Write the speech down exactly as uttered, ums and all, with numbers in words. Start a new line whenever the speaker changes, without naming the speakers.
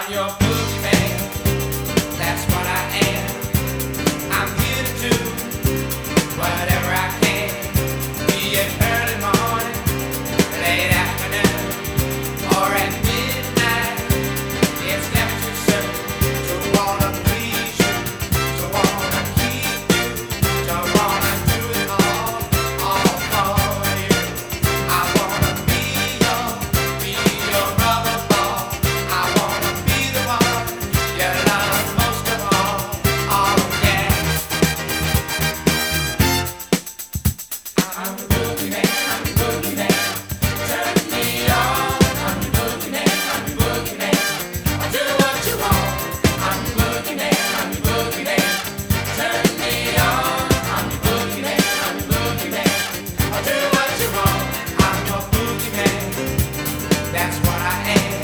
your boogeyman. That's what I am. I'm here to do whatever I can. Be it early morning, late afternoon, or at midnight. It's never too soon to wanna please you, to wanna keep you, to wanna do it all, all for you. I wanna be your, be your rubber ball. I wanna be the one you love most of all. Oh yeah. I'm the boogeyman, I'm the boogeyman. Turn me on. I'm the boogeyman, I'm the boogeyman. I'll do what you want. I'm the boogeyman, I'm the boogeyman. Turn me on. I'm the boogeyman, I'm the boogeyman. I'll do what you want. I'm your boogeyman. That's what I am.